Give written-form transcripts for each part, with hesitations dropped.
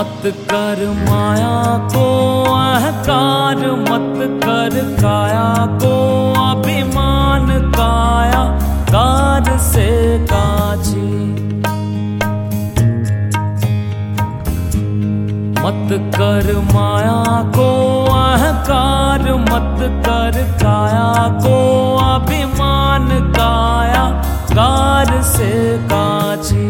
मत कर माया को अहंकार, मत कर काया को अभिमान, काया कार से काजी। मत कर माया को अहंकार, मत कर काया को अभिमान, काया कार से काजी।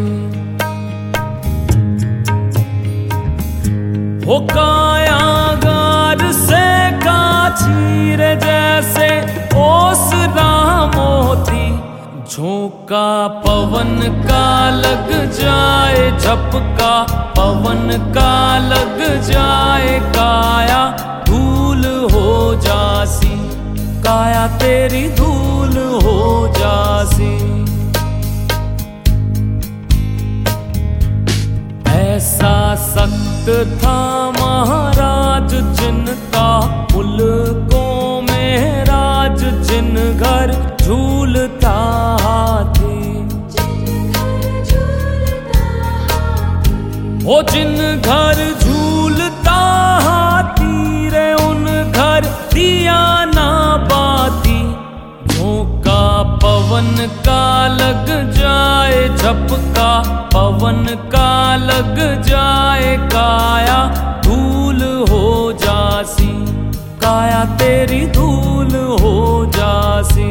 वो कायागार से काची रे जैसे ओसरा मोती, झोंका पवन का लग जाए, झपका पवन का लग जाए, काया धूल हो जासी, काया तेरी धूल हो जासी। ऐसा सख्त था महाराज जिनका मुल्कों में राज, जिन घर झूलता हाथी, वो जिन घर झूलता हाथी रे उन घर दिया ना बाती। झोंका पवन का लग जाए, झपका पवन का लग जाए, काया धूल हो जासी, काया तेरी धूल हो जासी।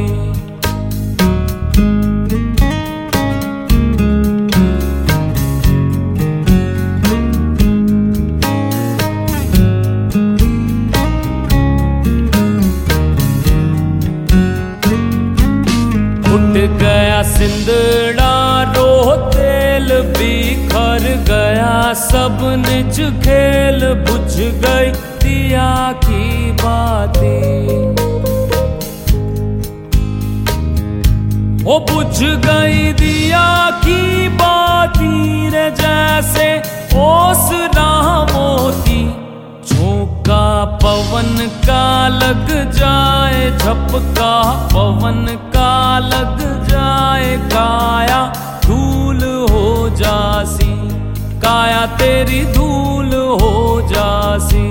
उठ गया सिंदड़ा रो तेल, बिखर गया सब निज खेल, बुझ गई दिया की बातें, वो बुझ गई दिया की बाती रे जैसे ओसरा मोती। झोंका पवन का लग जाए, झपका पवन का लग जाए, काया धूल हो जासी, काया तेरी धूल हो जासी।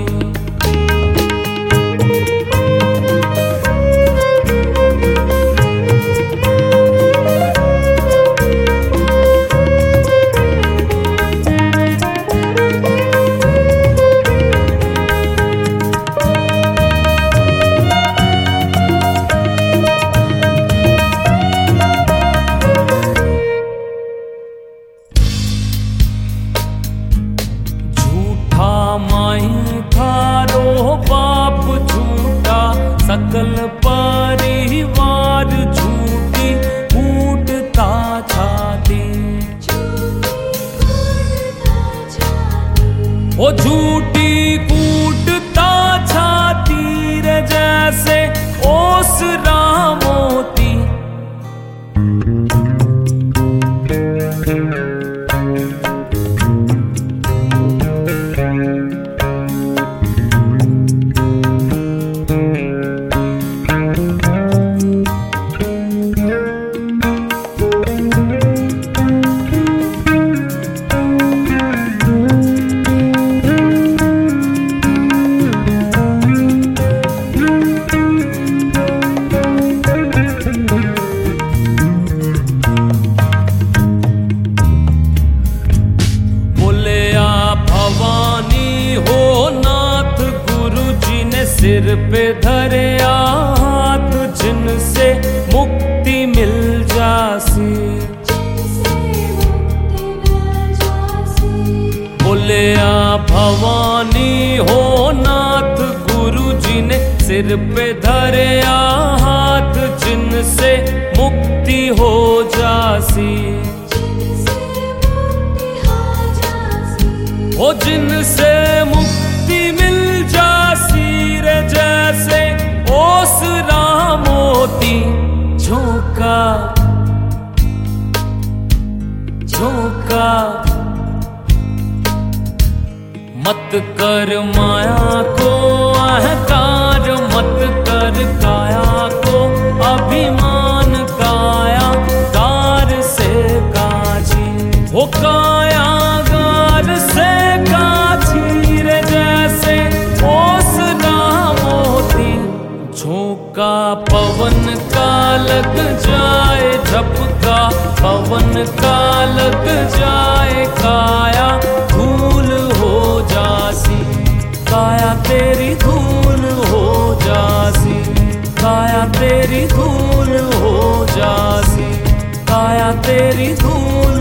सकल परिवार झूठी कूटता छाती, वो झूठी कूटता छाती रे जैसे ओसरा मोती। सिर पे धरे हाथ जिनसे मुक्ति मिल जासी, बोले आ भवानी हो नाथ, गुरु जी ने सिर पे धरे हाथ जिनसे मुक्ति हो जासी, वो जिनसे मुक्ति मिल जासी रे जैसे ओसरा मोती। झोंका झोंका मत कर माया को अहंकार, मत कर काया को अभिमान, काया कार से काजी। वो काया गार से काजी का लग जाए काया, धूल हो जासी, काया तेरी धूल हो जासी, काया तेरी धूल हो जासी, काया तेरी धूल